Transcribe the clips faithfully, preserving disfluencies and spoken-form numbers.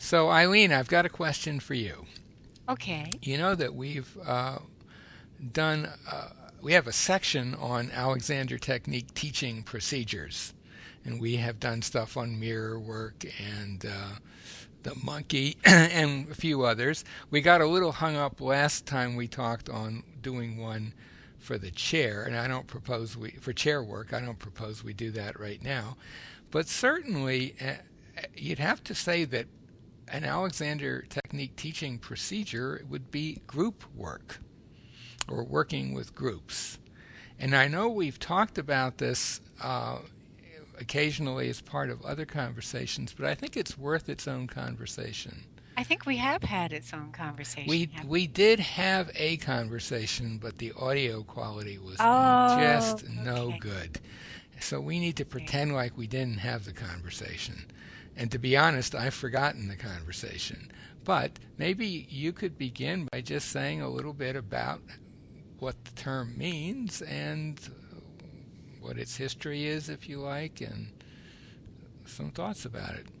So, Eileen, I've got a question for you. Okay. You know that we've uh, done, uh, we have a section on Alexander Technique teaching procedures, and we have done stuff on mirror work and uh, the monkey and a few others. We got a little hung up last time we talked on doing one for the chair, and I don't propose we, for chair work, I don't propose we do that right now. But certainly, uh, you'd have to say that an Alexander Technique teaching procedure would be group work or working with groups. And I know we've talked about this uh, occasionally as part of other conversations, but I think it's worth its own conversation. I think we have had its own conversation, We haven't we we? did have a conversation, but the audio quality was Oh, just no okay. good. So we need to Okay. pretend like we didn't have the conversation. And to be honest, I've forgotten the conversation. But maybe you could begin by just saying a little bit about what the term means and what its history is, if you like, and some thoughts about it.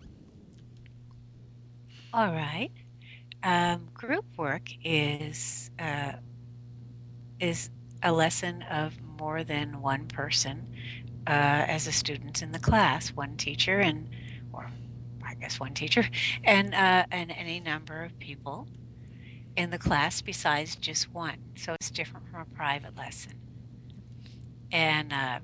All right. Um, group work is uh, is a lesson of more than one person uh, as a student in the class, one teacher and, or I guess one teacher, and uh, and any number of people in the class besides just one. So it's different from a private lesson. And uh,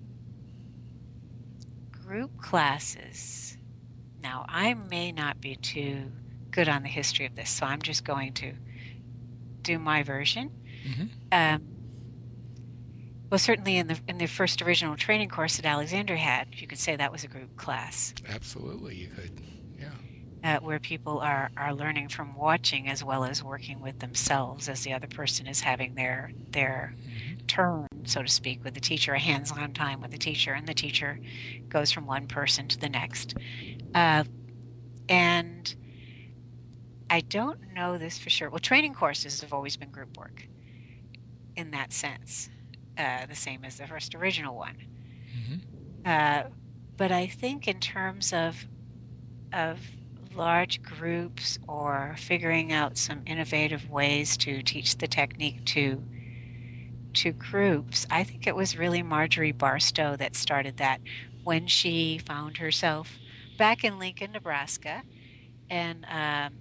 group classes. Now, I may not be too good on the history of this, so I'm just going to do my version. Hmm. Um, well, certainly in the in the first original training course that Alexander had, you could say that was a group class Absolutely, you could. Yeah. uh, where people are are learning from watching as well as working with themselves as the other person is having their their Hmm. turn, so to speak, with the teacher, a hands-on time with the teacher, and the teacher goes from one person to the next. Uh, and I don't know this for sure. Well, training courses have always been group work in that sense, uh, the same as the first original one. Hmm. Uh, but I think in terms of of large groups or figuring out some innovative ways to teach the technique to to groups, I think it was really Marjorie Barstow that started that when she found herself back in Lincoln, Nebraska, and um,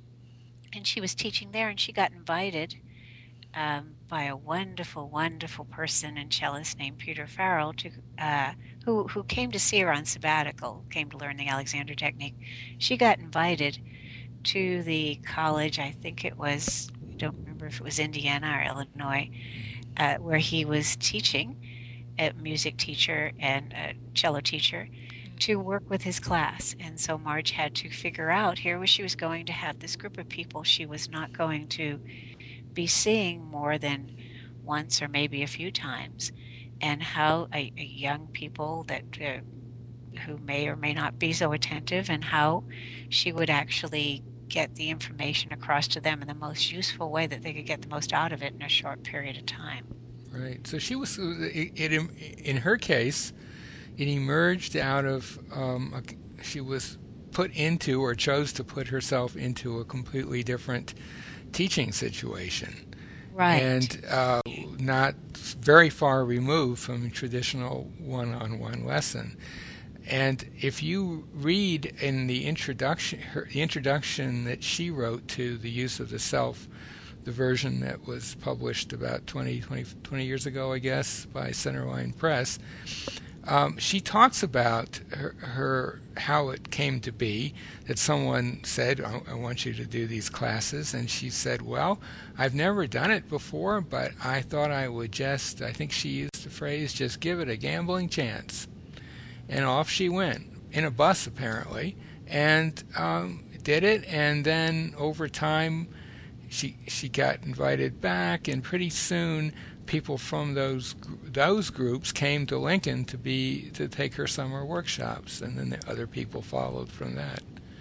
and she was teaching there, and she got invited um, by a wonderful, wonderful person and cellist named Peter Farrell, to uh, who who came to see her on sabbatical, came to learn the Alexander technique. She got invited to the college. I think it was. I don't remember if it was Indiana or Illinois, uh, where he was teaching, a music teacher and a cello teacher, to work with his class. And so Marge had to figure out here where she was going to have this group of people she was not going to be seeing more than once or maybe a few times, and how a, a young people that uh, who may or may not be so attentive, and how she would actually get the information across to them in the most useful way that they could get the most out of it in a short period of time. Right. So she was, it, it, in her case, it emerged out of, um, a, she was put into or chose to put herself into a completely different teaching situation Right. and uh, not very far removed from a traditional one-on-one lesson. And if you read in the introduction, her, the introduction that she wrote to the use of the self, the version that was published about twenty, twenty, twenty years ago, I guess, by Centerline Press, um, she talks about her, her how it came to be that someone said, I, I want you to do these classes. And she said, well, I've never done it before, but I thought I would just, I think she used the phrase, just give it a gambling chance. And off she went, in a bus apparently, and um, did it. And then over time, she she got invited back, and pretty soon people from those those groups came to Lincoln to be to take her summer workshops, and then the other people followed from that.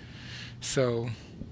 So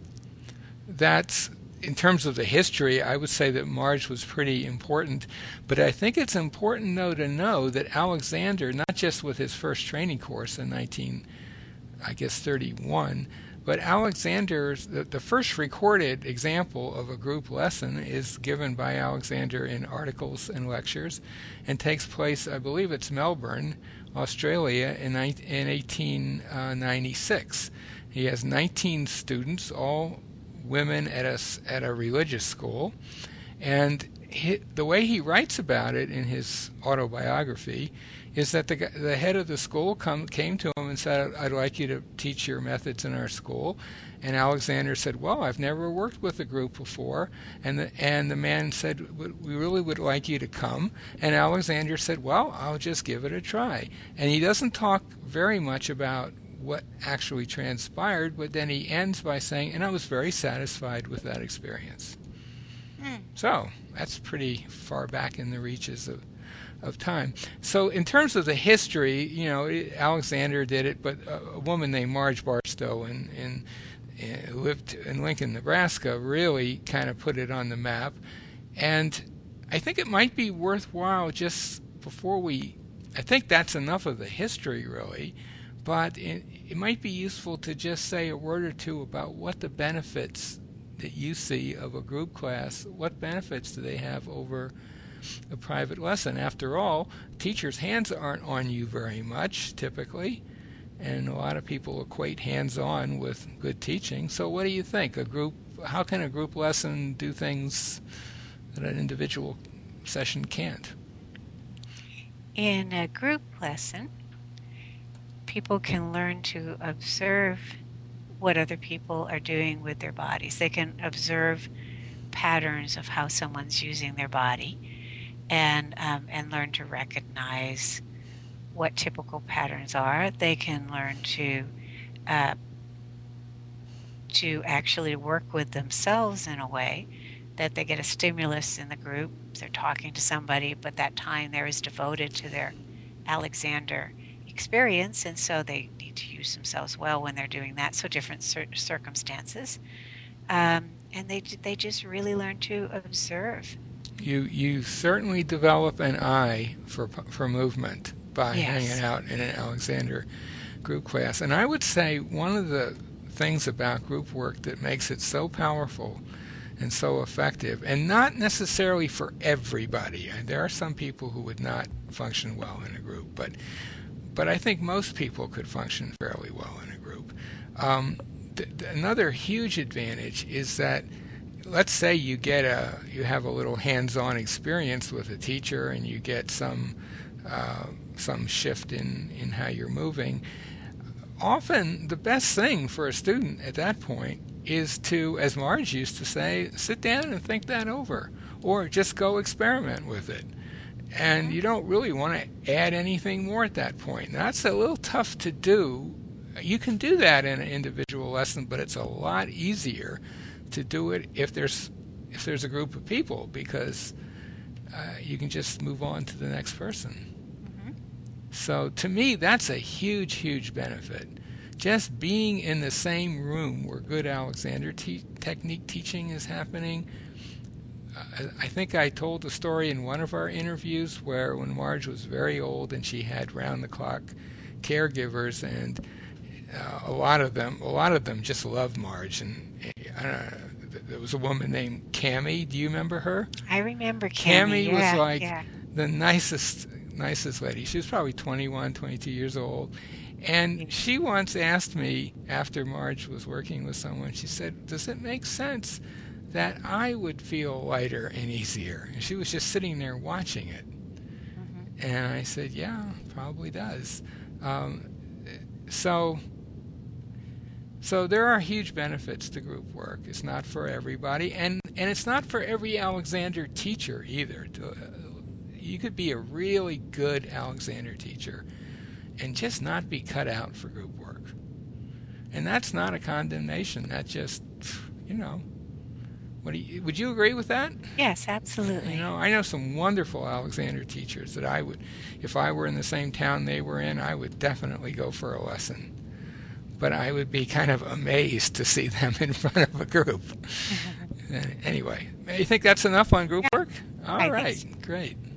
that's in terms of the history, I would say that Marge was pretty important. But I think it's important, though, to know that Alexander, not just with his first training course in nineteen, I guess thirty-one, But Alexander's, the, the first recorded example of a group lesson is given by Alexander in Articles and Lectures and takes place, I believe it's Melbourne, Australia, in, in eighteen ninety-six. He has nineteen students, all women at a, at a religious school, and he, the way he writes about it in his autobiography is that the, the head of the school come, came to him and said, I'd like you to teach your methods in our school. And Alexander said, well, I've never worked with a group before. And the, and the man said, we really would like you to come. And Alexander said, well, I'll just give it a try. And he doesn't talk very much about what actually transpired, but then he ends by saying, and I was very satisfied with that experience. Mm. So that's pretty far back in the reaches of of time. So in terms of the history, you know, Alexander did it, but a, a woman named Marge Barstow in, in, in lived in Lincoln, Nebraska, really kind of put it on the map. And I think it might be worthwhile just before we, I think that's enough of the history really, but it, it might be useful to just say a word or two about what the benefits that you see of a group class, what benefits do they have over a private lesson. After all, teachers' hands aren't on you very much, typically, and a lot of people equate hands-on with good teaching. So what do you think? A group, how can a group lesson do things that an individual session can't? In a group lesson, people can learn to observe what other people are doing with their bodies. They can observe patterns of how someone's using their body, and um, and learn to recognize what typical patterns are. They can learn to uh, to actually work with themselves in a way that they get a stimulus in the group. They're talking to somebody, but that time there is devoted to their Alexander experience, and so they need to use themselves well when they're doing that. So different cir- circumstances, um, and they they just really learn to observe. You you certainly develop an eye for for movement by Yes. hanging out in an Alexander group class. And I would say one of the things about group work that makes it so powerful and so effective, and not necessarily for everybody. There are some people who would not function well in a group, but but I think most people could function fairly well in a group. Um, th- th- another huge advantage is that, let's say you get a you have a little hands-on experience with a teacher, and you get some uh, some shift in in how you're moving. Often the best thing for a student at that point is to, as Marge used to say, sit down and think that over, or just go experiment with it. And you don't really want to add anything more at that point. Now, that's a little tough to do. You can do that in an individual lesson, but it's a lot easier to do it if there's if there's a group of people, because uh, you can just move on to the next person. Mm-hmm. So to me, that's a huge, huge benefit. Just being in the same room where good Alexander te- technique teaching is happening. Uh, I think I told the story in one of our interviews where when Marge was very old and she had round-the-clock caregivers, and uh, a lot of them, a lot of them just loved Marge. And I don't know, there was a woman named Cammie. Do you remember her? I remember Cammie. Cammie. Cammie yeah, was like yeah. the nicest, nicest lady. She was probably twenty-one, twenty-two years old. And she once asked me, after Marge was working with someone, she said, does it make sense that I would feel lighter and easier? And she was just sitting there watching it. Mm-hmm. And I said, yeah, probably does. Um, so, so there are huge benefits to group work. It's not for everybody, and, and it's not for every Alexander teacher either. To, uh, you could be a really good Alexander teacher and just not be cut out for group work. And that's not a condemnation. That's just, you know, what do you, would you agree with that? Yes, absolutely. You know, I know some wonderful Alexander teachers that I would, if I were in the same town they were in, I would definitely go for a lesson. But I would be kind of amazed to see them in front of a group. Anyway, you think that's enough on group yeah, work? All I right, think so. Great.